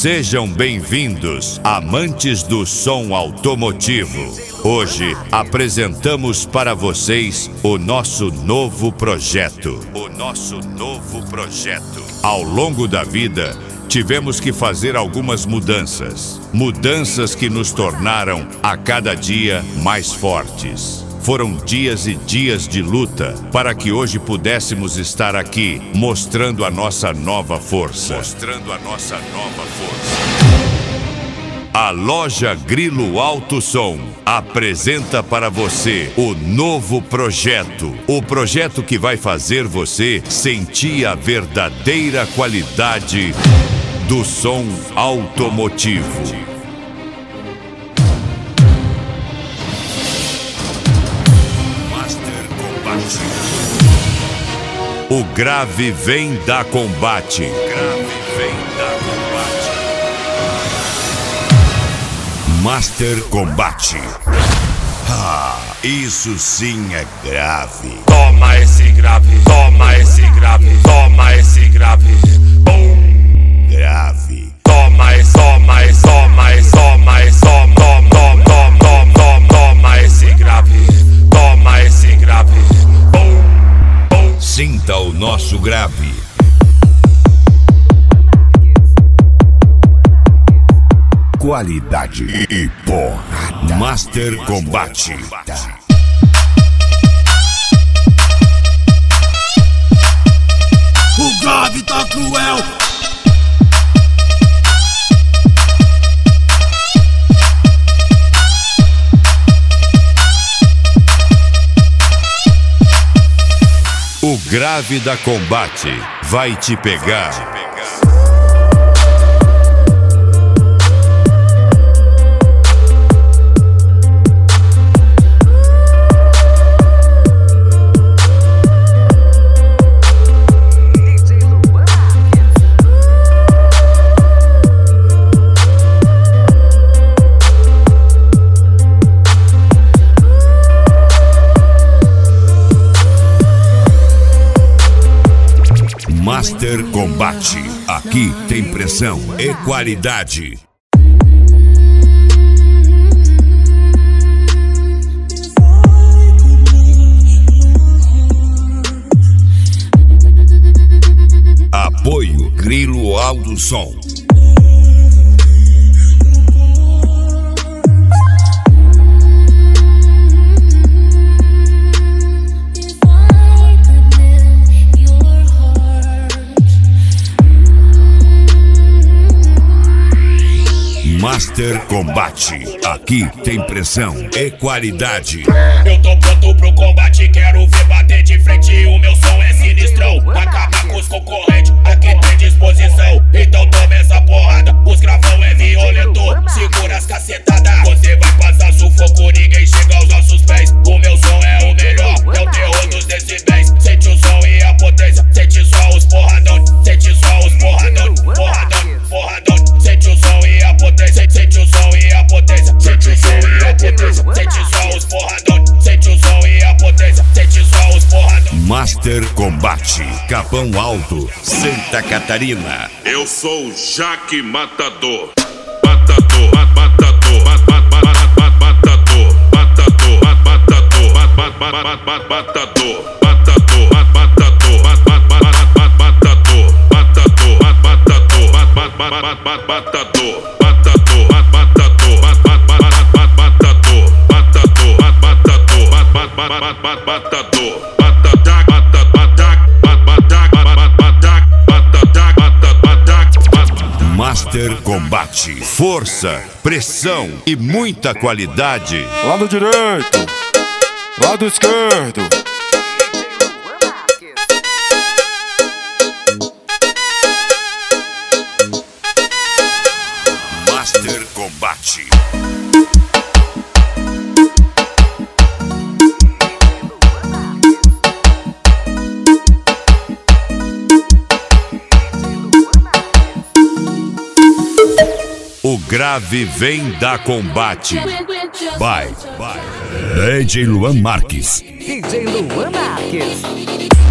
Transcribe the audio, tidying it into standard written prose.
Sejam bem-vindos, amantes do som automotivo. Hoje apresentamos para vocês o nosso novo projeto. Ao longo da vida, tivemos que fazer algumas mudanças. Mudanças que nos tornaram a cada dia mais fortes. Foram dias e dias de luta para que hoje pudéssemos estar aqui, mostrando a nossa nova força. A loja Grilo Alto Som apresenta para você o novo projeto. O projeto que vai fazer você sentir a verdadeira qualidade do som automotivo. O grave vem da Combate. Master Combate. Ah, isso sim é grave. Toma esse grave, toma esse grave, toma esse grave. Bum. Grave. Toma esse, toma esse, toma esse, toma esse, toma esse grave, toma esse grave. Bum. Sinta o nosso grave. Qualidade e porrada. Master Combate. O grave tá cruel. O grave da Combate vai te pegar. Master Combate. Aqui tem pressão e qualidade. Apoio Grilo Alto Som. Master Combate. Aqui tem pressão e qualidade. Eu tô pronto pro combate, quero ver bater de frente. O meu som é sinistrão, acaba com os concorrentes. Aqui tem disposição, então toma essa porrada. Os gravão é violento, segura as cacetadas. Você vai passar sufoco, ninguém chega aos nossos pés. O meu som é o melhor, é o terror dos decibéis. Sente o som e a potência, sente só os porradão. Sente só os porradão, porradão, porradão. Sente o som e a potência, sente o som e a potência. Sente o som e a potência, sente só os porradão. Sente o som e a potência, sente só os porradão. Master Combate, Capão Alto, Santa Catarina. Eu sou o Jaque Matador. Matador, matador, matador, matador, matador, matador, matador, matador, matador, matador, Master Combate. Força, pressão e muita qualidade. Lado direito, lado esquerdo. Master Combate. O grave vem da Combate. By DJ Luan Marques. DJ Luan Marques.